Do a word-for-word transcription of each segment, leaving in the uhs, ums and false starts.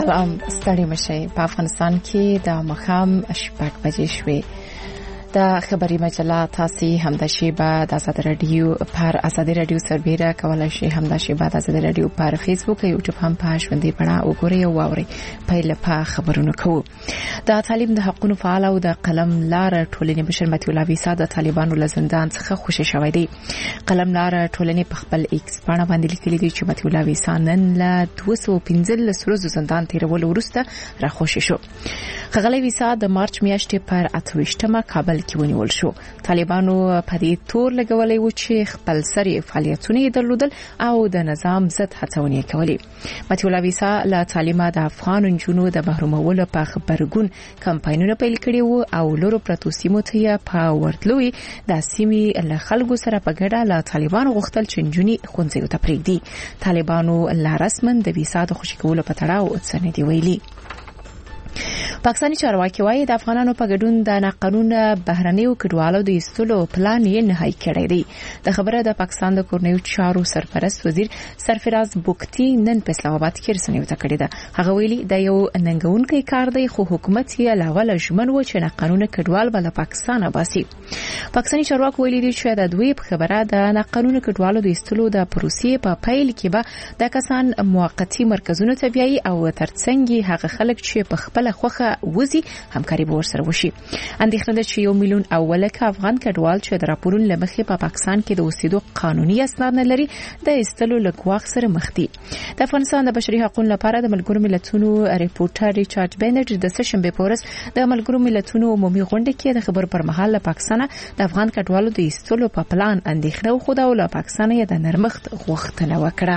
سلام ستړي مشي په افغانستان کې د مخام شپږ بجې شوې د خبري مجله تاسو هم د شیبه د آزاد رادیو پر آزاد رادیو سربېره کولای شئ هم د شیبه د آزاد رادیو پر فیسبوک او یوټیوب هم په ژوندۍ بڼه وګورئ او واورئ. پیل په خبرونو کوو. د تعلیم د حقوقو فعال او د قلم لار ټولنې بشر متي الله ویسا د طالبانو له زندان څخه خوشی شوی دی. قلم لار ټولنې په خپل ایکس باندې باندې لیکلي دي چې متي الله ویسا نن له دوه سوه پنځلس ورځې زندان تیرول وروسته را خوشی شو. خغلی ویسا د مارچ میاشتې پر اته ویشتمه کابل کې ونیول شو. طالبانو په دې تور لګولې و چې خپل سری فعالیتونه درلودل او د نظام ضد هڅونې کولې. متي الله ویسا له تعلیمه د افغان جنونو د محرومولو په خبرګون کمپاینونه پیل کړي وو او لورو پرتو سیمو ته په ورتلوي د سیمې له خلکو سره په ګډه له طالبانو غوښتل چې جنوني خونځي ته پرېږدي. طالبانو لا رسمن د ویسا د خوشی کولو په تړاو څه نه دی ویلي. پاکستاني چارواکي وايي د افغانانو په ګډون د ناقانونه بهرنیو کډوالو د ایستلو پلان یې نه هي کړی دی. د خبره د پاکستان د کورنیو چارو سرپرست وزیر سرفراز بوکتی نن په اسلام آباد کې رسنیو ته کړی ده. هغه ویلي د یو ننګونکي کار دی خو حکومت یې لاول ژمن و چې ناقانونه کډوال بل پاکستان باسي. پاکستاني چارواکي ویلي دي چې د دوی په خبره د ناقانونه کډوالو د ایستلو د پروسې په پیل کې به د کسان موقتی مرکزونو ته بیاي او ترڅنګ هغه خلک چې په خپل خوخه وزي همکاري به ورسره وشي. اندېښنه ده چې یو میلیون اولک افغان کډوال چې د راپورونو لمخې په پاکستان کې د اوسېدو قانوني اسناد نه لري د ایستلو لګواخ سره مخ دي. د افغانستان د بشري حقوقو لپاره د ملګرو ملتونو ریپورټر ریچارډ بینټ د سشنبه پورس د ملګرو ملتونو عمومي غونډه کې د خبر پر مهال له پاکستان د افغان کډوالو د ایستلو په پلان اندېښنه وخوده او له پاکستان یې د نرمښت غوښتنه وکړه.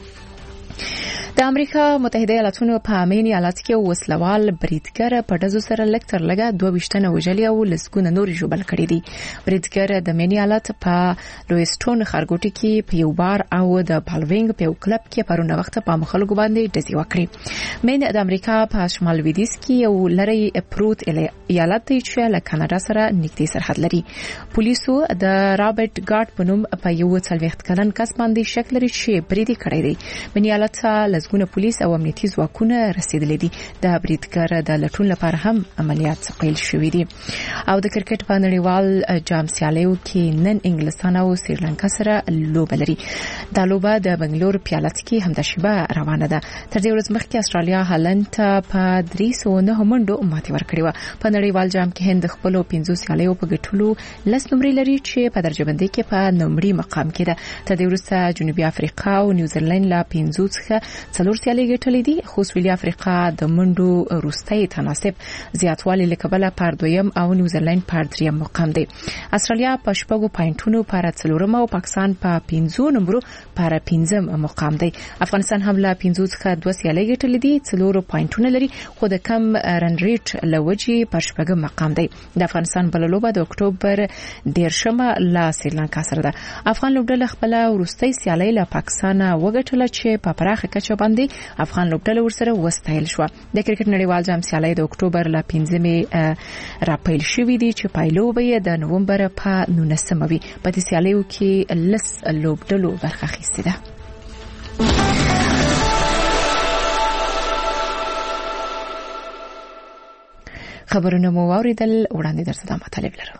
د امریکا متحده ایالاتونو په امین ایالت کې وسلوال بریدګر په دزو سره لکتر لګا دوه وشتنه وجلی او لسګونه نور جوړل کړی دي. بریدګر د امین ایالت په لویسټون خارګوټي کې په یو بار او د بالوینګ په کلب کې پرونه وخت په مخالګو باندې ډزې وکړي. مین د امریکا په شمال لویدیځ کې یو لری پروت ایالت دی چې له کاناډا سره نږدې سرحد لري. پولیسو د رابرټ ګارد په نوم په یو څلوېښت کلن کس باندې شک لري چې برید کړی دی. امین ایالت لسګونه پولیس او امنیتي ځواکونه رسیدلي دي. د بریدګر د لټون لپاره هم عملیات پیل شوې دي. او د کرکټ په نړیوال جام سیالیو کې نن انګلستان او سریلانکا سره لوبه لري. دا لوبه د بنگلور پیالت کې هم د شیبه روانه ده. تر دې ورځ مخکې استرالیا هالند ته په درې سوه نه منډو ماتې ورکړې و. په نړیوال جام کې هند خپل پنځو سیالیو په ګټلو لس نمرې لري چې په درجه بندۍ کې په نمرې مقام کې ده. تر دې وروسته جنوبي افریقا او نیوزیلند لا پنځو څخه څلور سیالي ګټلې دي. خو سویلي افریقا د منډو وروستۍ تناسب زیاتوالی لکبله پر دویم او نیوزیلند پر دریم مقام دی. استرالیا په شپږو پاینټونو پر څلورم او پاکستان په پنځو نمبرو پر پنځم مقام دی. افغانستان هم لا پنځو څخه دوه سیالي ګټلې دي، څلور پاینټونه لري خو د کم رن ریټ لوجي پر شپږم مقام دی. د افغانستان بل لوبه د اکتوبر دیرشمه لا سریلانکا سره ده. افغان لوبډله خپل وروستۍ سیالي له پاکستان وګټله چې په پراخه کچه باندې افغان لوبډله ورسره وستایل شو. د کرکټ نړیوال جام سیالي د اکتوبر ل پنځمې را پیل شوې دي چې پایلو به د نومبر په نولسمه وي. په دې سیالیو کې لس لوبډلو برخه اخیستې ده. خبرونه مو واوریدل. وړاندې درته د مطالب لرو.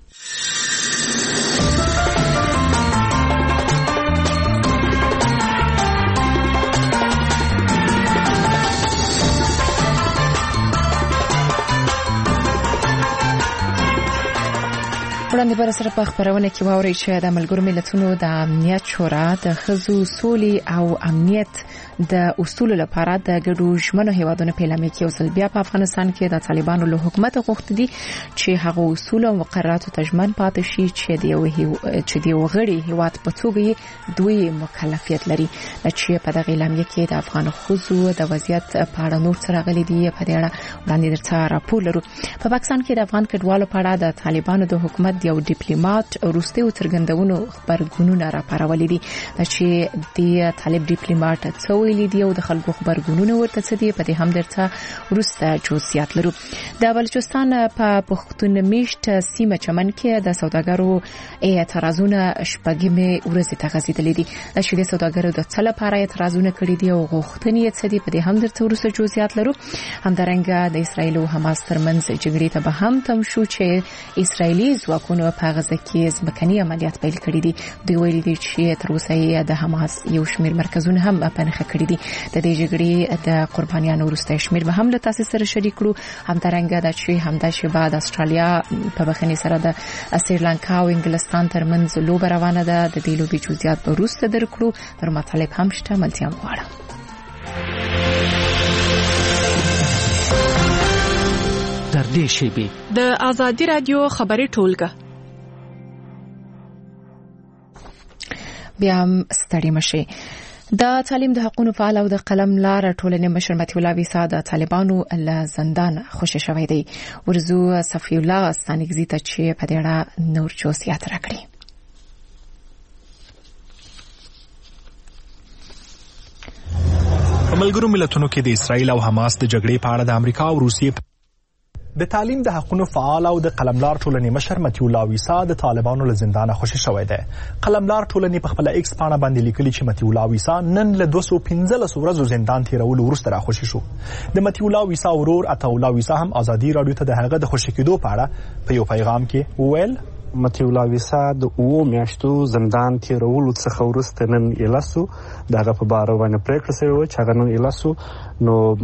وړاندې بر سره په خبرونه کې واوري چې د ملګرو ملتونو د امنیت شورا د خزو سولې او امنیت د اصول لپاره د ګډو ژمنو هیوادونو په لامل کې اوسل بیا په افغانستان کې د طالبانو له حکومت غوښتي دي چې هغه اصول او مقررات تجمن پاتې شي چې د یو چې د وغړي هیواد په توګه دوی مکلفیت لري. چې په دغه لامل کې د افغان خزو د وضعیت په اړه نور څه راغلي دي په دې اړه وړاندې درته راپور لرو. په پاکستان کې د افغان کډوالو په اړه د طالبانو د حکومت یو ډیپلوماټ روسي او څرګندونو خبرګونونه راپارولې دي چې د طالب ډیپلوماټ څو ویلي دي او د خلکو خبرګونونه ورته څه دي، په دې هم درته وروسته جزئیات لرو. د بلوچستان په پښتون میشت سیمه چمن کې د سوداګرو اعتراضونه شپږمې ورځې ته غځېدلې دي. د شیدې سوداګرو د څه لپاره اعتراضونه کړي دي او غوښتنې یې څه دي، په دې هم درته وروسته جزئیات لرو. همدارنګه د اسرائیل او حماس ترمنځ جګړې ته به هم تم شو چې اسرائیلي ځواکونو په غزه کې ځمکني عملیات پیل کړي دي. دوی ویلي دي چې تر اوسه یې د حماس یو شمېر مرکزونه هم په نښه کړي دي. د دې جګړې د قربانیانو وروستی شمېر به هم له تاسو سره شریک کړو. همدارنګه د چې همدا شیبه د استرالیا په بخښنې سره د سریلانکا او انګلستان ترمنځ لوبه روانه ده. د دې لوبې جزئیات به وروسته درکړو. تر مطلب هم شته، ملتیا غواړم. در دې شیبې د آزادي رادیو خبري ټولګه بیا هم ستړي مشي. د تعلیم د حقوقو فعال او د قلم لار ټولنې مشر متي الله ویسا د طالبانو له زندان خوشی شوی دی. ورزو صفی الله ستانګزی ته چې په دې اړه نور جزئیات راکړي. په ملګرو ملتونو کې د اسرائیل او حماس د جګړې په اړه د امریکا او روسیې د تعلیم د حقوقو فعال او د قلملار ټولنې مشر متي الله ویسا د طالبانو له زندان خوشی شوی دی. قلملار ټولنې په خپل ایکس پاڼه باندې لیکلي چې متي الله ویسا نن له دوه سوه پنځلس ورځو زندان تیرولو وروسته را خوشی شو. د متي الله ویسا ورور عطا الله ویسا هم آزادي رادیو ته د هغه د خوشی کېدو په اړه په یو پیغام کې وویل: متي الله ویسا د اوو میاشتو زندان تیرولو څخه وروسته نن ایلاسو دغه په باره باندې پریکړه شوې وه چې هغه نن ایلاسو نو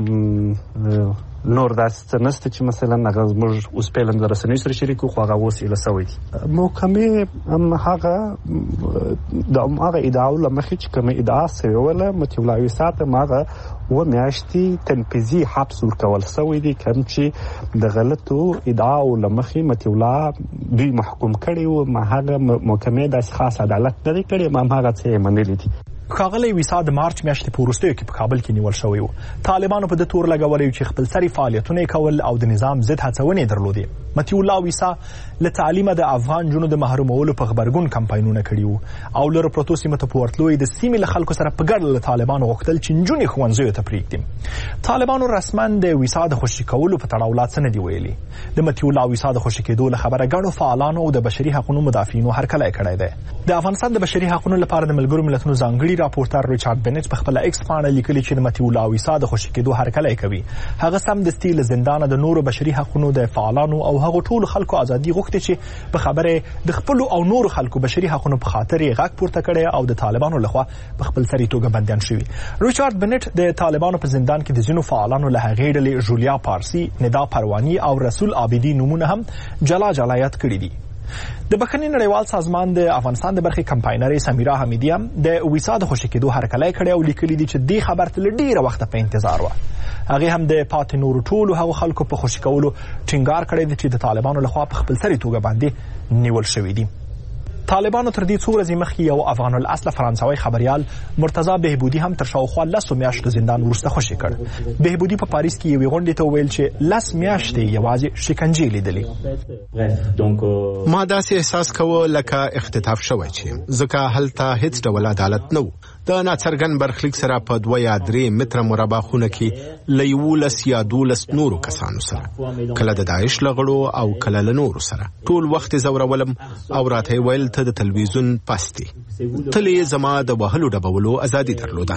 نور داسې نشته چې مثلا هغه زموږ اوس پیلن د رسنیو سره شریک خو هغه اوس ایله سوی دي. محکمې هم هغه د هغه ادعاو له مخې چې کومه ادعا سوې وله متي الله ویسا ته هغه اووه میاشتې تنفیذي حبس ورکول سوی دي، کوم چې د غلطو ادعاو له مخې متي الله دوی محکوم کړي وو. ما هغه محکمې داسې خاص عدالت نه دی کړی، ما هغه څه یې منلي دي. ښاغلی ویسا د مارچ میاشتې په وروستیو کې په کابل کې نیول شوی و. طالبانو په د تور لګولی چې خپل سری فعالیتونه کول او د نظام ضد هڅونې درلودې. متي الله ویسا له تعلیمه د افغان جنو د محرومولو په خبرګون کمپاینونه کړي وو او لره پروتو سیمه ته پورتلوی د سیمې له خلکو سره په ګډه له طالبانو غوښتل چې نجونې ښوونځیو ته پرېږدي. طالبانو رسما د ویسا د خوشي کولو په تړاو لا څه نه دي ویلي. د متي الله ویسا د خوشي کېدو له خبره ګڼو فعالانو او د بشري حقوقو مدافعینو هرکلی کړی دی. د افغانستان د بشري حقوقو لپاره د ملګرو ملتونو ځانګړي راپورټر ریچارډ بنټ په خپل ایکس پاڼه لیکلي چې د متي الله ویسا د خوشي کېدو هرکلی کوي. هغه سمدستي له زندانه د نورو بشري حقوقو د فعالانو او هغو ټولو خلکو ازادي غوښتي چې په خبره د خپل او نورو خلکو بشري حقوقو په خاطر یې غږ پورته کړي او د طالبانو لخوا په خپل سری توګه بندیان شوي. ریچارډ بنټ د طالبانو په زندان کې د ځینو فعالانو له هغې ډلې جولیا پارسي، ندا پروانی او رسول عابدی نومونه هم جلا جلا یاد کړي دي. د بخښنې نړیوال سازمان د افغانستان د برخې کمپاینرې سمیرا حمیدی هم د ویسا د خوشي کېدو هرکلی کړی او لیکلي دي چې دې خبر ته له ډېره وخته په انتظار وه. هغې هم د پاتې نورو ټولو هغو خلکو په خوشي کولو ټینګار کړی دی چې د طالبانو لخوا په خپل سري توګه باندې نیول شوي دي. طالبانو تر دې څو ورځې مخکې یو افغان الاصله فرانسوي خبریال مرتضی بهبودي هم تر شاوخوا لسو میاشتو زندان وروسته خوشي کړ. بهبودي په پاریس کې یوې غونډې ته وویل چې لس میاشتې یوازې شکنجې لیدلې. ما داسې احساس کوه لکه اختطاف شوی چې ځکه هلته هیڅ ډول عدالت نه و. د ناڅرګند برخلیک سره په دوه یا درې متره مربع خونه کې له یولس یا دولس نورو کسانو سره، کله د داعش له غړو او کله له نورو سره. ټول وخت زورولم او راته ویل ته د تلویزیون پاستې تلې زما د وهلو ډبولو ازادي درلوده.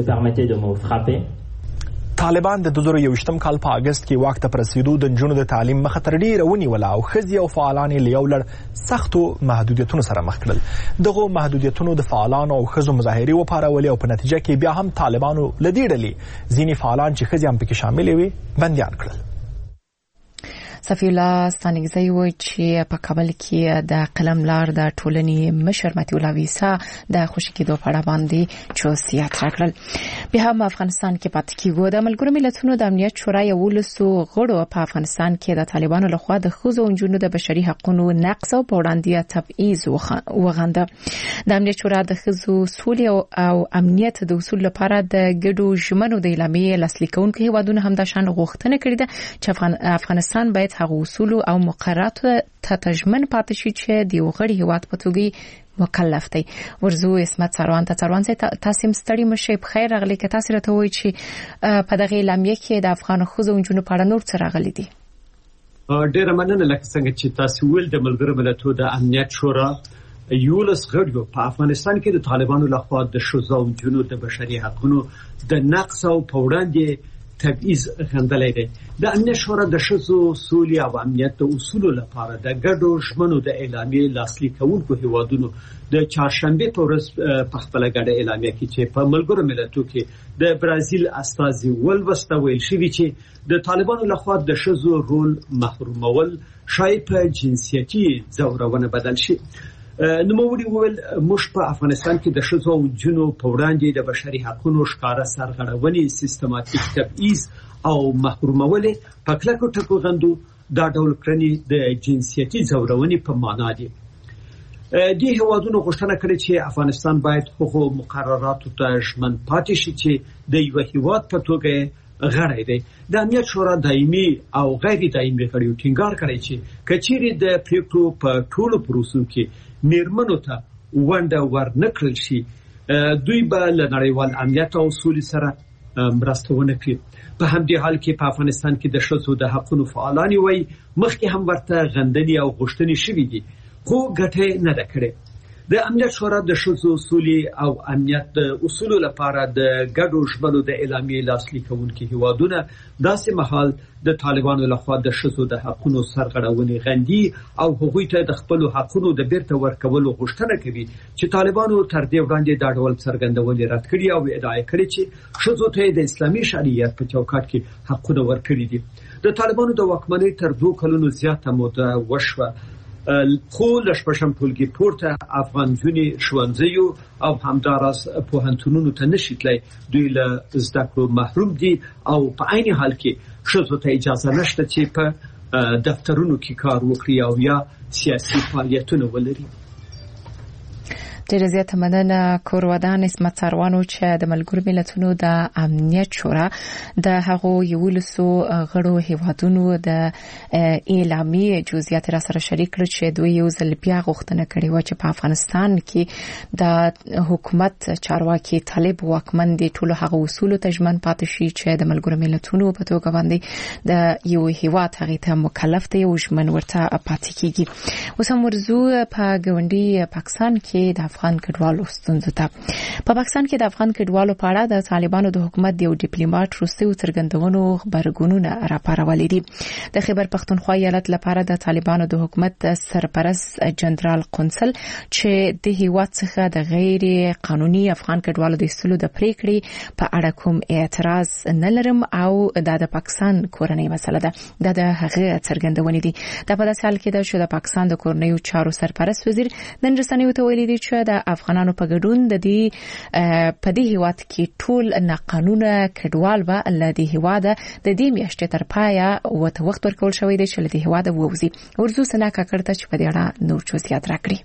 طالبان د دوه زره یوویشتم کال په اگست کې واک ته رسیدو د نجونو د تعلیم مخه تر ډیره ونیوله او ښځې او فعالان یې له یو لړ سختو محدودیتونو سره مخ کړل. دغو محدودیتونو د فعالانو او ښځو مظاهرې وپارولې او په نتیجه کې بیا هم طالبانو له دې ډلې ځینې فعالان چې ښځې هم پکې شاملې وې بندیان کړل. صفی الله ستانګزی و چې په کابل کې د قلم لار د ټولنې مشر متي الله ویسا د خوشي کېدو په اړه باندې جزئیات راکړل. بیا هم افغانستان کې پاتې کېږو. د ملګرو ملتونو د امنیت شورا یولسو غړو په افغانستان کې د طالبانو لخوا د ښځو او نجونو د بشري حقوقو نقض او په وړاندې تبعیض وغنده. د امنیت شورا د ښځو سولې او امنیت د اصول لپاره د ګډو ژمنو د اعلامیې لاسلیک کوونکو هیوادونو هم د شان غوښتنه کړې ده چې افغانستان باید هغه اصول او مقررات ته تضمن پاتې شي چې د یو غړي هیواد په توګه مکلف دی. ورزو اسمت سروان ته سروان تاسو مستړی مشه په خیر راغلی که تاسو راته وایي چې په دغه اعلامیه کې د افغان ښځو او نجونو په اړه نور څه راغلي دي؟ ډېر مننه. لکه څنګه چې تاسو ویل د ملګرو ملتونو د امنیت شورا یولس غړو په افغانستان کې د طالبانو لخوا د ښځو او نجونو د بشري حقوقو د نقض او په وړاندې تبعیض غندلې ده. د امنیت شورا د ښځو سولې او امنیت د اصولو لپاره د ګډو ژمنو د اعلامیې لاسلیک کوونکو هیوادونو د چهارشنبه په ورځ په خپل ګډه اعلامیه کې چې په ملګرو ملتونو کې د برازیل استازي ولوسته ویل شوی چې د طالبانو لخوا د ښځو رول محرومول شاید په جنسیتي ځورونه بدل شي. نو موري وویل موږ په افغانستان کې د ښځو او نجونو په وړاندې د بشري حقوقو ښکارا سرغړونې سیستماتیک تبعیض او محرومول په کلکو ټکو غندو دا ډول کړنې د جنسیتي ځورونې په معنا دي. دې هیوادونو غوښتنه کړې چې افغانستان باید حقوق مقرراتو ته ژمن پاتې شي چې د یو هیواد په توګه غړی دی. د امنیت شورا دایمي او غیر دایمي غړي ټینګار کړی چې کچېرې د پریکړو په ټولو پروسو کې میرمنو ته ونډه ورنکړل شي دوی به له نړیوال امنیت او سولې سره مرسته ونه کړي. په همدې حال کې په افغانستان کې د ښځو د حقوقو فعالان وایي مخکې هم ورته غندنې او غوښتنې شوې دي خو ګټه نه ده کړې. د امنیت شورا د ښځو سولې او امنیت د اصولو لپاره د ګډو ژمنو د اعلامیې لاسلیک کوونکي هیوادونه داسې مهال د طالبانو لخوا د ښځو د حقوقو سرغړونې غندي او هغوی ته د خپل حقوقو د بیرته ورکولو غوښتنه کوي چې طالبانو تر دې وړاندې دا ډول څرګندونې رد کړي او ادعا کړې چې ښځو ته د اسلامي شریعت په چوکاټ کې حقوق ورکړي دي. د طالبانو د واکمنۍ تر دوه کلونو زیاته موده وشوه خو لشپشم ټولګي پورته افغان جونې ښوونځیو او همداراز پوهنتونونو ته نشي تللی. دوی له زده کړو محروم دي او په عین حال کې ښځو ته اجازه نشته چې په دفترونو کې کار وکړي او یا سیاسي فعالیتونه ولري. ډېر زیات مننه کورودان اسمت سروانو چې د ملګرو ملتونو د امنیت شورا د هغو یولسو غړو هیوادونو د اعلامیې جزئیات را سره شریک کړل چې دوی یو ځل بیا غوښتنه کړې و چې په افغانستان کې د حکومت چارواکي طالب واکمن دي ټول هغه اصول ته ژمن پاتې شي چې د ملګرو ملتونو په توګه باندې د یو هیواد هغه ته مکلف دی او ژمن ورته پاتې کیږي. اوس هم ورزو په ګوندي پاکستان کې د افغان کډوالو ستونزو ته. په پاکستان کې د افغان کډوالو په اړه د طالبانو د حکومت د یو ډیپلوماټ روسي څرګندونو خبرګونونه راپارولې دي. د خیبر پښتونخوا ایالت لپاره د طالبانو د حکومت سرپرست جنرال قونسل چې د هیواد څخه د غیر قانوني افغان کډوالو د ایستلو د پریکړې په اړه کوم اعتراض نه لرم او دا د پاکستان کورنۍ مسله ده. دا د هغه څرګندونې دي. دا په داسې حال کې ده چې د پاکستان د کورنۍ چارو سرپرست وزیر نن رسنیو ته ویلي دي چې د افغانانو په ګډون د دې په دې هیواد کې ټول ناقانونه کډوال به له دې هیواد د دې میاشتې تر پایه وته وخت ورکول شوی دی چې له دې هیواد ووځي. ورزو سنا کاکړه چې په دې اړه نور جزئیات راکړي.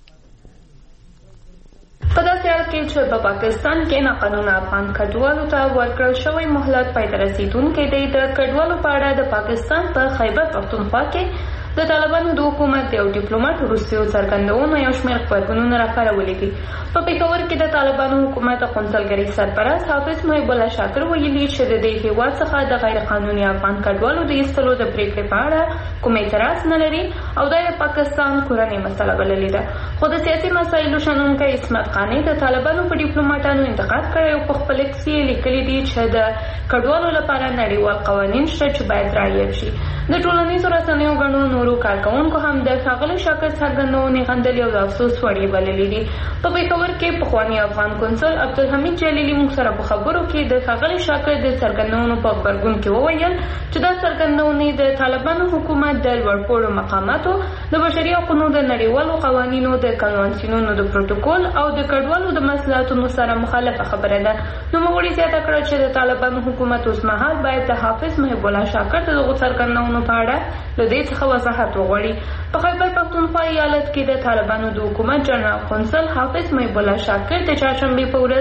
په داسې حال کې چې په پاکستان کې ناقانونه افغان کډوالو ته ورکړل شوی مهلت پای ته رسیدونکی دی. د کډوالو په اړه د پاکستان په خیبر پښتونخوا کې د طالبانو د حکومت یو ډیپلوماټ روسي څرګندونو یو شمېر خبرونه راپارولې دي. په پېښور کې د طالبانو حکومت قونسلګرۍ سرپرست حافظ محب الله شاکر ویلي چې د دې هیواد څخه د غیر قانوني افغان کډوالو د ایستلو د پریکړې په اړه کوم اعتراض نه لري او دا د پاکستان کورنۍ مسله بللې ده. خو د سیاسي مسایلو شنونکی اسمت خاني د طالبانو په ډیپلوماټانو انتقاد کړی او په خپل کې لیکلي دي چې د کډوالو لپاره نړیوال قوانین شته چې باید رعایت شي. د ټولنیزو رسنیو غنو نورو کارکونکو هم د ښاغلي شاکر څرګندونې غندلې او د افسوس وړ بللې دي. په پېښور کې پخوانی افغان قونسل عبدالحمید جلیلي موږ سره په خبرو کې د ښاغلي شاکر د څرګندونو په خبرګون کې وویل چې دا څرګندونې د طالبانو حکومت د لوړپوړو مقاماتو د بشري حقوقو د نړیوالو قوانینو د کنوانسیونونو د پروتوکول او د کډوالو د مسلاتونو سره مخالفه خبره ده. نو موږ زیاته کړه چې د طالبانو حکومت اوس مهال باید د حافظ محب الله شاکر د دغو څرګندونو په اړه له دې څخه وضاحت وغواړي. په خیبر پښتونخوا ایالت کې د طالبانو د حکومت جنرال قونسل حافظ محب الله شاکر د چهارشنبې په ورځ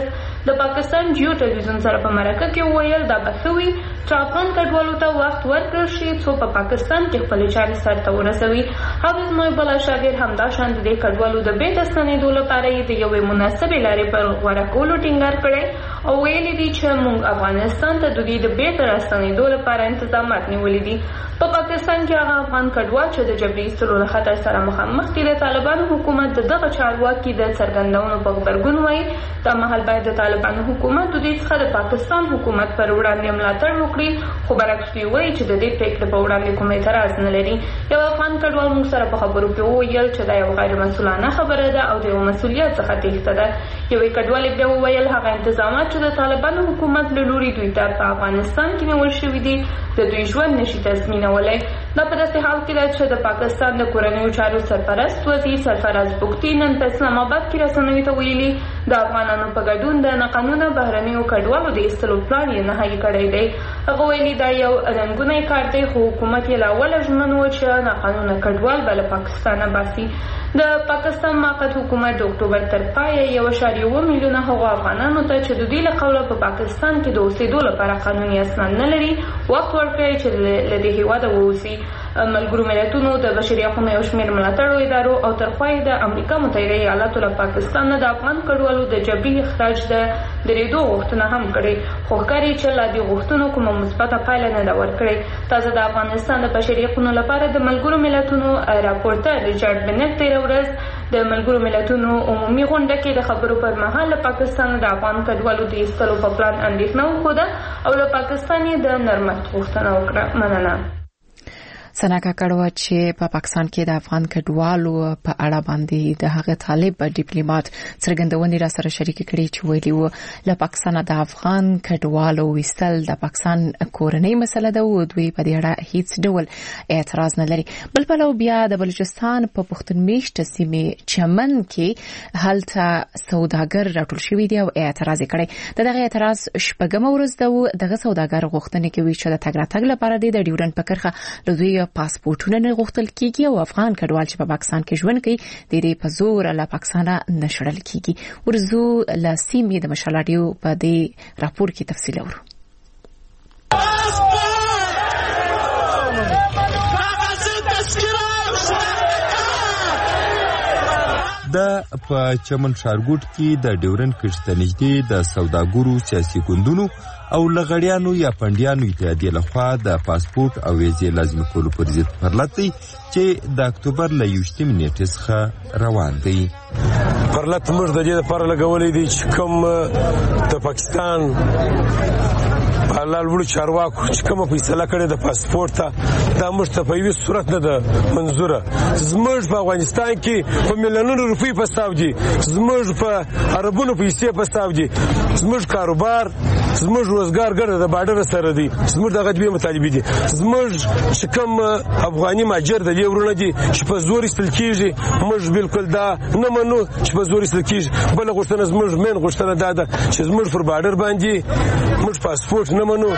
د پاکستان جیو ټلویزیون سره په مرکه کې وویل دا به ښه وي چې افغان کډوالو ته وخت ورکړل شي څو په پاکستان کې خپلې چارې سرته ورسوي. حافظ محب الله شاګر همداشان د دې کډوالو د بیرته ستنېدو لپاره یې د یوې مناسبې لارې پر غوره کولو ټینګار کړی او ویلي دي چې موږ افغانستان ته د دوی د بیرته راستنېدو لپاره انتظامات نیولي دي. په پاکستان کې هغه افغان کډوال چې د جبري ایستلو له خطر سره مخامخ دي د طالبانو حکومت د دغه چارواکي د څرګندونو په غبرګون وایي دا مهال باید د طالبانو حکومت د دوی څخه د پاکستان حکومت پر وړاندې ملاتړ وکړي خو برعکس دوی وایي چې د دې پرېکړې په وړاندې کوم اعتراض نه لري. یو افغان کډوال موږ سره په خبرو کې وویل چې دا یو غیر مسؤلانه خبره ده او د یو مسؤلیت څخه تېښته ده. یوې کډوالې بیا وویل هغه انتظامات چې د طالبانو حکومت له لوري دوی ته په افغانستان کې نیول شوي دي د دوی ژوند نشي تضمینولی. دا په داسې حال کې ده چې د پاکستان د کورنیو چارو سرپرست وزیر سرفراز بوختي نن په اسلام آباد کې رسنیو ته ویلي د افغانانو په ګډون د ناقانونه بهرنیو کډوالو د ایستلو پلان یې نهایي کړی دی. هغه ویلي دا یو رنګونی کار دی خو حکومت یې له اوله ژمن و چې ناقانونه کډوال به له پاکستانه باسي. د پاکستان موقت حکومت د اکتوبر تر پایه یو اعشاریه اوه میلیونه هغو افغانانو ته چې د دوی له قوله په پاکستان کې د اوسېدو لپاره قانوني اسناد نه لري وخت ورکړی چې له دې هېواده ووځي. ملګرو ملتونو د بشري حقونو یو شمېر ملاتړو ادارو او تر خوا یې د امریکا متحده ایالاتو له پاکستان نه د افغان کډوالو د جبري اخراج د درېدو غوښتنه هم کړې خو ښکاري چې لا دې غوښتنو کومه مثبته پایله نه ده ورکړې. تازه د افغانستان د بشري حقونو لپاره د ملګرو ملتونو راپورټر ریچارډ بنټ تېره ورځ د ملګرو ملتونو عمومي غونډه کې د خبرو پر مهال له پاکستان د افغان کډوالو د ایستلو په پلان اندېښنه وښوده او له پاکستان یې د نرمښت غوښتنه وکړه. مننه. سنا کاکړه چې په پاکستان کې د افغان کډوالو په اړه باندې د هغه طالب ډیپلوماټ څرګندونې را سره شریک کړي چې ویلي وو له پاکستان د افغان کډوالو وستل د پاکستان کورنۍ مسله ده او دوی په دې اړه هیڅ ډول اعتراض نه لري. بل پلو بیا د بلوچستان په پښتونمیشت سیمې چمن کې هلته سوداګر راټول شوي دي او اعتراض کړي. دغه اعتراض شپږم ورځ ده. دغه سوداګر غوښتنې کوي چې د تګ راتګ لپاره د ډیورنډ په کرښه له دوی پاسپورتونه نه غوښتل کیږي او افغان کډوال چې په پاکستان کې ژوند کوي د دې په زور له پاکستانه نشړل کیږي. ورزو له سیمې د مشالډیو په دې راپور کې تفصیل اورو. د په چمن ښارګوټ کې د ډیورنډ کرښې ته نږدې د سوداګرو سیاسي ګوندونو او لغړیانو یا پنډیانو اتحادیې لخوا د پاسپورت او ویزې لازمي کولو پر ضد پرلط دی چې د اکتوبر له یوویشتمې نیټې څخه روان دی. پرلط موږ د دې لپاره لګولی دی چې کوم د پاکستان حلال وړو چارواکو چې کومه فیصله کړې د پاسپورت ته دا موږ ته په هیڅ صورت نه ده منظوره. زموږ په افغانستان کې په میلیونونو روپۍ پستاو دي، زموږ په عربونو پیسې پستاو دي، زموږ کاروبار زموږ روزګار ګر د باډر سره دی، زموږ دغه دوی مطالبه دي. زموږ چې کوم افغاني ماجر د دې ورونه دي چې په زور ایستل کیږي موږ بالکل دا نه منو چې په زور ایستل کیږي. بل غوښتنه زموږ مین غوښتنه دا ده چې زموږ پر باډر باندې موږ پاسپورت نه منو.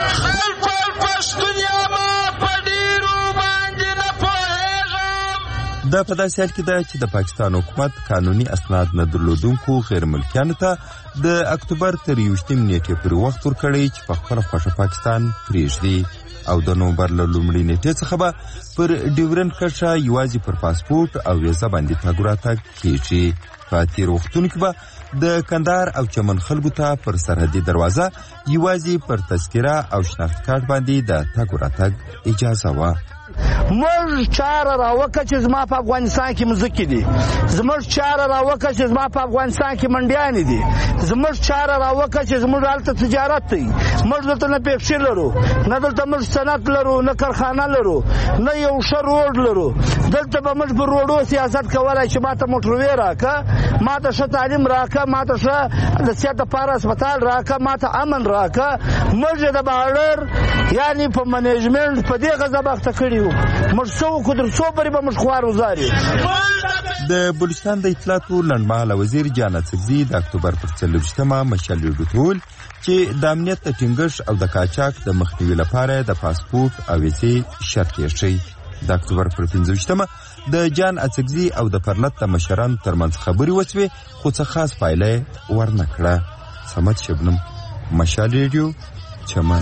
دا په داسې حال کې ده چې د پاکستان حکومت قانوني اسناد نه درلودونکو غیر ملکیانو ته د اکتوبر تر یوویشتمې نیټې پورې وخت ورکړی چې په خپله خوښه پاکستان پرېږدي او د نومبر له لومړۍ نیټې څخه به پر ډیورنډ کرښه یوازې پر پاسپورت او ویزه باندې تګ راتګ کیږي. په تېرو وختونو کې به د کندهار او چمن خلکو ته پر سرحدي دروازه یوازې پر تذکره او شناخت کارت باندې د تګ راتګ اجازه وه. موږ چاره راوکړه چې زما په افغانستان کې مځکې دي، زموږ چاره راوکړه چې زما په افغانستان کې منډیانې دي، زموږ چاره راوکړه چې زموږ هلته تجارت دی. موږ دلته نه پیپسي لرو، نه دلته موږ صنعت لرو، نه کارخانه لرو، نه یو ښه روډ لرو. دلته به موږ پر روډو سیاست کولی چې ما ته موټروې راکړه، ما ته ښه تعلیم راکړه، ما ته ښه د صحت دپاره هسپتال راکړه، ما ته امن راکړه. موږ یې د باډر یعنې په منیجمنټ په دې غزه بخته کړي وو. موږ څه وکړو تر څو پورې به موږ خوار وزاري. د بلوچستان د اطلاعاتو لنډمهاله وزیر جان اڅکزي د اکتوبر پر څلوېښتمه مشالډیو ته وویل چې د امنیت د ټینګښت او د قاچاق د مخنیوي لپاره د پاسپورت او ویزې شرط ایښی. د اکتوبر پر پنځه ویشتمه د جان اڅکزي او د پرلط د مشرانو ترمنځ خبرې وشوې خو څه خاص پایله ورنه کړه. صمد شبنم، مشال ریډیو چمن.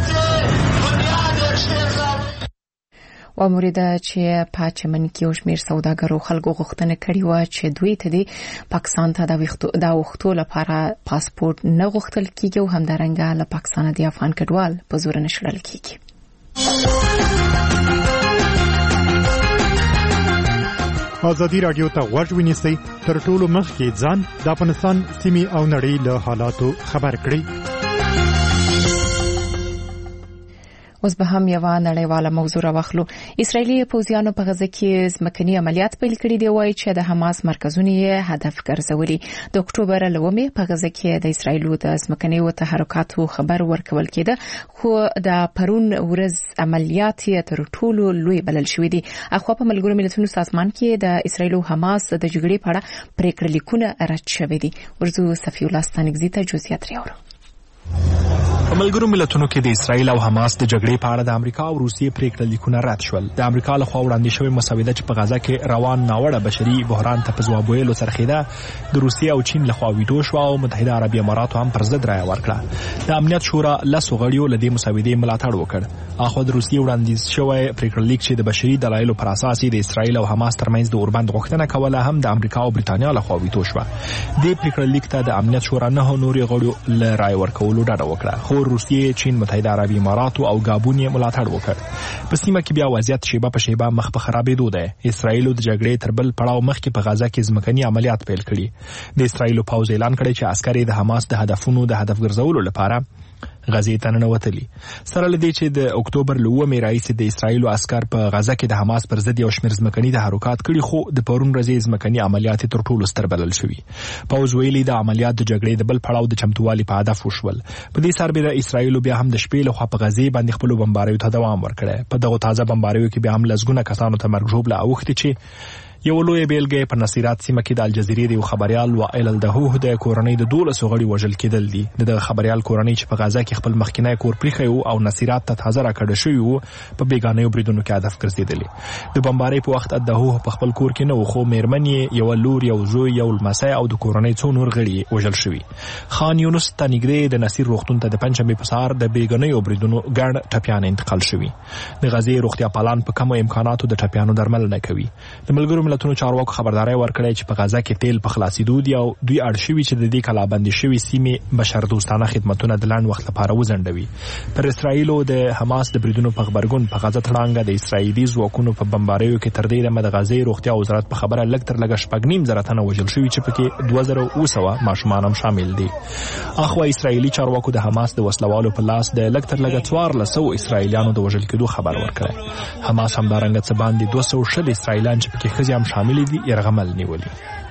و مورده چې په چمن کې او شمیر سوداګرو خلکو غوښتنه کړې و چې دوی ته د پاکستان ته د وختو لپاره پاسپورت نه غوښتل کیږي او همدارنګه له پاکستان د افغان کډوال په زور نه شړل کیږي. ازادي رادیو ته غوږ ونیسئ، تر ټولو مخکې ځان د افغانستان سیمې او نړۍ له حالاتو خبر کړئ. اوس به هم یوه نړیواله موضوع راواخلو. اسرائیلي پوځیانو په غزه کې ځمکني عملیات پیل کړي دي، وایي چې د حماس مرکزونه یې هدف ګرځولي. د اکتوبر لومې په غزه کې د اسرائیلو د ځمکنیو تحرکاتو خبر ورکول کېده، خو د پرون ورځ عملیات یې تر ټولو لوی بلل شوي دي. اخوا په ملګرو ملتونو سازمان کې د اسرائیل او حماس د جګړې په اړه پریکړه لیکونه رد شوي دي. ورځو صفی الله ستانکزي ته جزئیات راوړو. په ملګرو ملتونو کې د اسرائیل او حماس د جګړې په اړه د امریکا او روسیې پریکړه لیکونه رد شول. د امریکا لخوا وړاندې شوی مسوده چې په غزه کې روان ناوړه بشري بحران ته په ځواب ویلو څرخیده، د روسیې او چین لخوا ویټو شو او متحده عربي اماراتو هم پر ضد رایه ورکړه. د امنیت شورا لسو غړیو له دې مسودې ملاتړ وکړ. اخو د روسیې وړاندیز شوی پریکړه لیک چې د بشري دلایلو پر اساس د اسرائیل او حماس ترمنځ د اوربند غوښتنه کوله هم د امریکا او برېټانیا لخوا ویټو شو. د پریکړه لیک ته د امنیت شورا نه نوري غړیو له رایه ورکولو ډډه وکړه، خو روسیې، چین، متحده عربي اماراتو او گابون یې ملاتړ وکړ. په سیمه کې بیا وضعیت شیبه په شیبه مخ په خرابېدو دی. اسرائیل د جګړې تر بل پړاو مخکې په غزه کې ځمکني عملیات پیل کړي. د اسرائیل پوځ اعلان کړی چې عسکر د حماس د هدفونو د هدف ګرځولو لپاره غزې ته ننوتلي. سره له دې چې د اکتوبر لومې راهیسې د اسرائیل عسکر په غزه کې د حماس پر ضد یو شمېر ځمکني تحرکات کړي، خو د پرون ورځې ځمکني عملیات تر ټولو ستر بلل شوي. پوځ ویلي د عملیات د جګړې د بل پړاو د چمتووالي په هدف وشول. په دې سربېره اسرائیل بیا هم د شپې لخوا په غزې باندې خپل بمباریو ته دوام ورکړی. په دغه تازه بمباریو کې بیا هم لسګونه کسانو ته مرګ ژوبله اوښتې چې یو لوی بیلګه په نصیرات سیمه کې د الجزیرې د خبريال وائل الدهوه د کورنۍ د دولسو غړي وژل کېدل دي. د خبريال کورنۍ چې په غزه کې خپل مخکینی کور پریخي او نصیرات ته تازه راکړل شوی وو، په بیگانه بریدونو کې هدف ګرځیدلی. د بمباری په وخت الدهوه په خپل کور کې نه و، خو میرمنې، یو لور، یو زوی، یو لمسی او د کورنۍ څو نور غړي وژل شوی. خان یونس ته نږدې د نصیر روغتون ته د پنځمې په سهار د بیگانه بریدونو ګڼ ټپیان انتقال شوی. د غزې روغتیا پالان په کمو امکاناتو د ټپیانو درملنه کوي. د ملګرو ملتونو چارواکو خبرداري ورکړې چې په غزه کې تیل په خلاصېدو دي او دوی اړ شوي چې د دې کلابندي شوي سیمې بشردوستانه خدمتونه د لاند وخت لپاره وځنډوي. پر اسرائیل او د حماس د بریدونو په خبرګون په غزه تړانګه د اسرائیلي ځواکونو په بمباریو کې تر دې دمه د غزې روغتیا وزارت په خبره لږ تر لږه شپږ نیم زره تنه وژل شوي چې پکې دوه زره اوه سوه ماشومان هم شامل دي. اخوا اسرائیلي چارواکو د حماس د وسلوالو په لاس د لږ تر لږه څوارلس سوه اسرائیلیانو د وژل کېدو خبر ورکړی. حماس همدارنګه څه باندې دوه سوه شل اسرائیلیان چې پکې ښځې هم شامل دي یرغمل نیولي.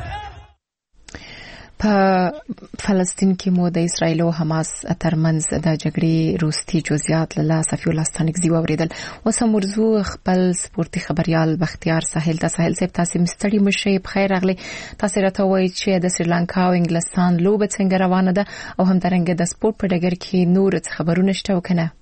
په فلسطین کې مو د اسرائیل او حماس ترمنځ د جګړې روستي جزئیات له صفی الله ستانکزي واوریدل. اوس هم ورزو خپل سپورتي خبريال بختیار ساحل ته. ساحل صاحب تاسو مستړي مشه بخیر راغلي. تاسو راته وایي چې د سریلانکا او انګلستان لوبه څنګه روانه ده او همدارنګه د سپورت په ډګر کې نور څه خبرونه شته وکنه؟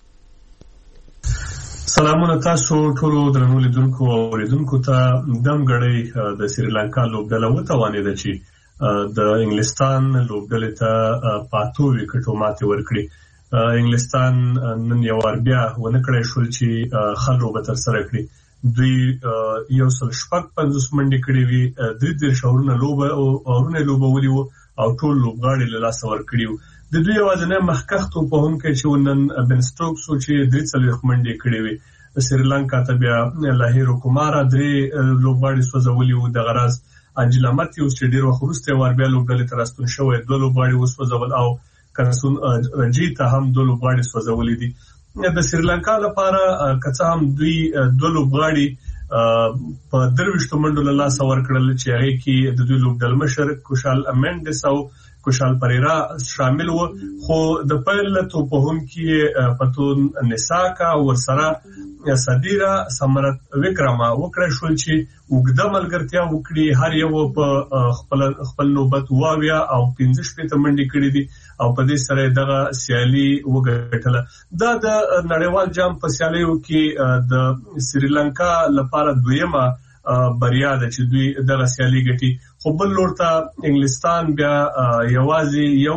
سلامونه تاسو ټولو درنو لیدونکو او اوریدونکو ته. دم غړی د سریلانکا لوبډله وتوانېده چې د انګلستان لوبډلې ته پاتو وکټو ماتې ورکړي. انګلستان نن یو ور بیا ونه کړی شول چې خلو به تر سره کړي. دوی یو سل شپږ پنځوس منډې کړې وي، درې دېرش اورونه لوبه او اورونه لوبولي وو او ټول لوبغاړي له لاسه ورکړي وو. د دوی یوازینی مخکښ توپوهونکی چې نن بن سټوکس و چې درې څلوېښت منډې کړې وي. سریلانکا ته بیا لاهیرو کومارا درې لوبغاړي سوځولي وو. دغه راز انجلا ماتیوس چې ډېر وخت وروسته ور بیا لوبډلې ته راستون شوی، دوه لوبغاړي وسوځول او کرسون رنجي ته هم دوه لوبغاړي سوځولي دي. د سریلانکا لپاره که څه هم دوی دوه لوبغاړي په درویشتو منډو له لاسه ورکړل چې هغې کې د دوی لوبډل مشر کوشال امینډس او کوشال پریرا شامل و، خو د پیل توپوهونکي پتون نساکا ورسره صدیرا سمرت وکرما وکړی شول چې اوږده ملګرتیا وکړي. هر یو په خپل خپل نوبت واویا او پنځه شپېته منډې کړې دي او په دې سره دغه سیالي وګټله. دا د نړیوال جام په سیالیو کې د سریلانکا لپاره دویمه بریا ده چې دوی دغه سیالي ګټي. خو بل لور ته انګلستان بیا یوازې یوه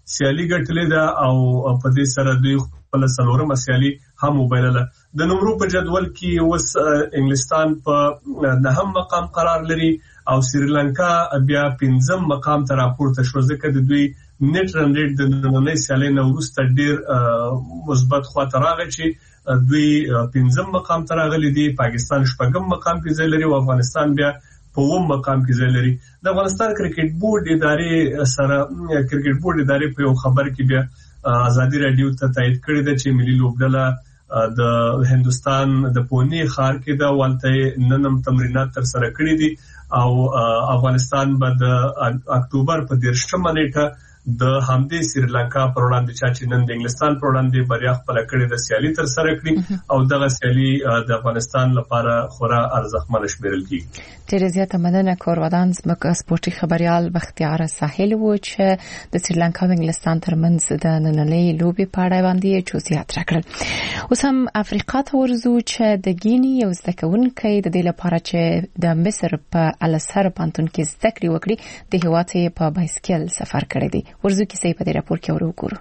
سیالي ګټلې ده او په دې سره دوی خپل څلورمه سیالي هم وبایلله. د نمرو په جدول کې اوس انګلستان په نهم مقام قرار لري او سریلانکا بیا پنځم مقام ته راپورته شو، ځکه د دوی نیټ رن ریټ د نننۍ سیالۍ نه وروسته ډېر مثبت خواته راغی چې دوی پنځم مقام ته راغلي دي. پاکستان شپږم مقام کې ځای لري او افغانستان بیا په اووم مقام کې ځای لري. د افغانستان کرکټ بورډ ادارې سره کرکټ بورډ ادارې په یو خبر کې بیا ازادي رادیو ته تایید کړی دی چې ملي لوبډله د هندستان د پونی ښار کې د والته ننم تمرینات تر سره کړی دي او افغانستان به د اکتوبر په دیرشمه نیټه د همدې سریلانکا پر وړاندې چې نن د انګلستان پر وړاندې بریا خپل کړې د سیالي تر سره کړی او دغه سیالي د افغانستان لپاره خورا ارزښتمن شمیرل کیږي. ډېر زیاته مننه کورودان زموږ سپورتي خبريال بختیار ساحل و چې د سریلانکا او انګلستان ترمنځ د نننۍ لوبې په اړه باندې چوسیات راکړل. اوس هم افریقا ته ورزو چې د ګینی یو زده کوونکی د دې لپاره چې د مصر په الازهر پوهنتون کې زده کړې وکړي د هیواد په بایسکل سفر کړی دی. ورزو کیسې په دې راپور کې وګورو.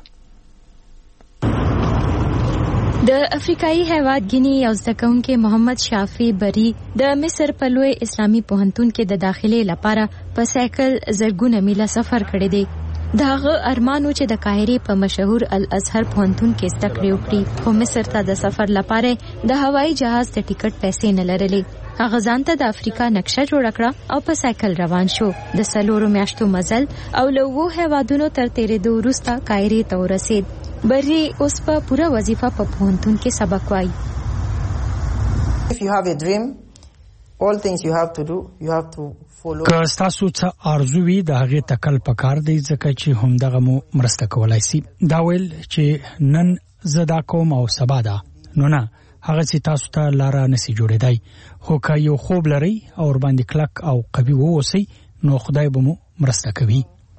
د افریقایي هیواد ګینی یو زده کوونکی محمد شافی بری د مصر په لوی اسلامي پوهنتون کې د داخلي لپاره په سایکل زرګونه میله سفر کړی دی. داغه ارمانو چې د قاهره په مشهور الازهر پوهنتون کې زده کړې وکړي، خو مصر ته د سفر لپاره د هوایي جهاز د ټیکټ پیسې نه لرلې. هغه ځان ته د افریقا نقشه جوړ کړه او په سایکل روان شو. د سلورو میاشتو مزل او له وو هیوادونو تر تیرېدو وروسته قاهره ته ورسید. بری اوس په پوره وظیفه په پوهنتون کې سبق وایي. If you have a dream, all things you have to do, you have to follow. که تاسو څه آرزو وي د هغه تکل پکار دی، ځکه چې همدغه مو مرسته کولای شي. دا ویل چې نن زدا کوم او سبا دا نو نه هغه چې تاسو ته لاره نسی جوړېدای، خو که یو خوب لري او ور باندې کلک او قوي ووسی نو خدای به مو مرسته کوي.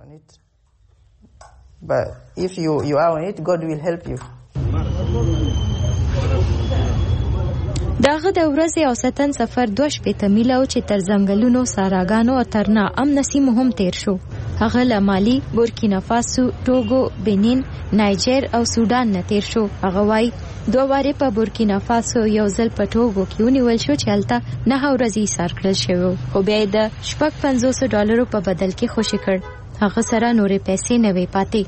But if you you are on it, God will help you. داغه د ورځې اوسطن سفر دوه شپېته میله او چې تر ځنګلونو، ساراګانو او تر ناامن سیمو هم تیر شو. هغه له مالی، بورکینافاسو، ټوګو، بنین، نایجر او سودان نه تیر شو. هغه وايي دوه واره په بورکینافاسو یو ځل په ټوګو کې ونیول شو چې هلته نه ورځې ایثار کړل شوی، خو بیا د شپږ پنځوس ډالرو په بدل کې خوشي کړ. هغه سره نورې پیسې نه وې پاتې.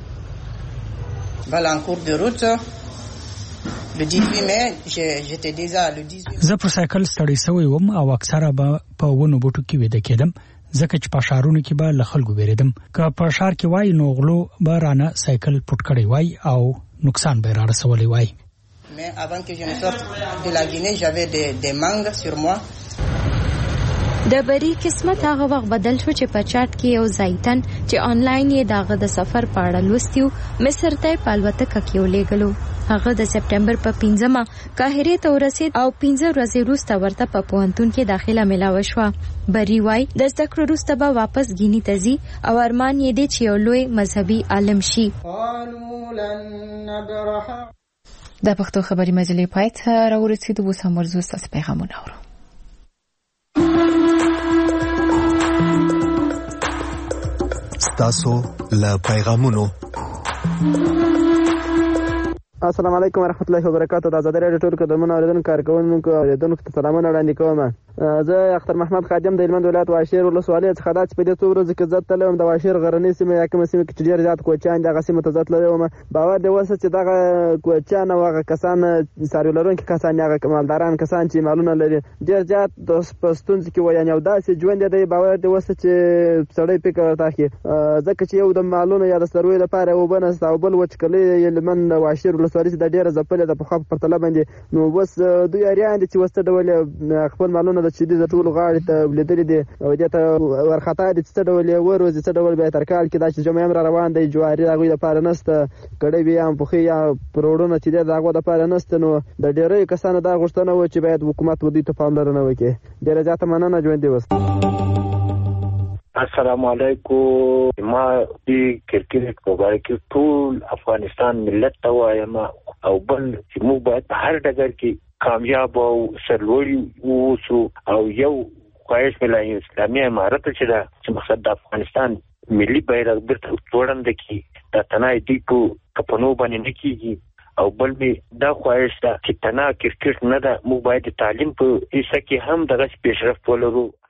بل ان کور د روټ le dix-huit mai j'étais déjà le dix-huit. زه په سایکل ستړی شوی وم او اکثره به په ونو بوټو کې وېده کېدم، ځکه چې په شارونو کې به له خلکو وېریدم. که په شار کې وای نو غلو به رانه سایکل پټ کړی وای او نقصان به را رسولی وای. Mais avant que je ne sorte de la Guinée, j'avais des, des mangues sur moi. د بری قسمت هغه وخت بدل شو چې په چات کې یو زایتن چې آنلاین یې داغه د سفر په اړه لوستیو مصر ته په الوتکه کې ولېګلو. هغه د سپټمبر په پنځمه قاهره ته ورسید او پنځه ورځې وروسته ورته په پوهنتون کې داخله ملاوه شوه. بری وای د زده کړو وروسته به واپس ګینی ته ځي او ارمان یې دی چې یو لوی مذهبي عالم شي. د پښتو خبري مجلې پای ته راورسېدو. اوس هم ورځو ستاسو پیغامونه اورو. ستاسو له پیغامونو. السلام علیکم ورحمت الله وبرکاتہ. د آزادۍ راډیو ټول قدمونه اوریدونکو کارکونکو اوریدونکو ته سلامونه وړاندې کوم. زه اختر محمد خادم د هلمند ولایت واشیر ولسوالۍ څخه دا چې په دې څو ورځو کې زه تلم د واشیر غرنۍ سیمه یا کومه سیمه کې چې ډېر زیات کوچیان دغه سیمه ته زه تللی وم. باور دی اوس چې دغه کوچیان او هغه کسان څاروي لرونکي کسان هغه مالداران کسان چې مالونه لري ډېر زیات په ستونزو کې وایي او داسې ژوند دی. باور دی اوس چې سړی فکر ورته کوي ځکه چې یو د مالونو یا د څارویو لپاره اوبه نشته او بل وچکلي هلمند واشیر ولسوالۍ چې د ډېره ځپلې ده په خوا په پرتله باندې. نو اوس دوی اریان دي چې اوس څه ډول خپل مالونه د چې دي د ټولو غاړې ته لیدلي دي او دې ته ورخطا دي چې څه ډول یې وروځي څه ډول به یې تر کال کې دا چې جمعه هم را روان دی جواري د هغوی دپاره نشته، کړۍ بې یا پوښې یا پروړونه چې دی د هغو دپاره نشته. نو د ډېریو کسانو دا غوښتنه وه چې باید حکومت دوی ته پاملرنه وکړي. ډېره زیاته مننه. ژوندي اوسئ. السلام علیکم. ما د کرکټ په اړه کې ټول افغانستان ملت ته وایم او بل چې موږ باید په هر ډګر کې کامیاب او سرلوړي اوسو او یو خواهش ملای اسلامي امارت چې دا چې مقصد د افغانستان ملي بیرغ درته توړند کی دا تنای دی کو کپنو باندې نکیږي او بل به دا خواهش ده چې تنا کرکټ نه ده، موږ باید تعلیم په ایسه کې هم دغه پیشرفت ولرو.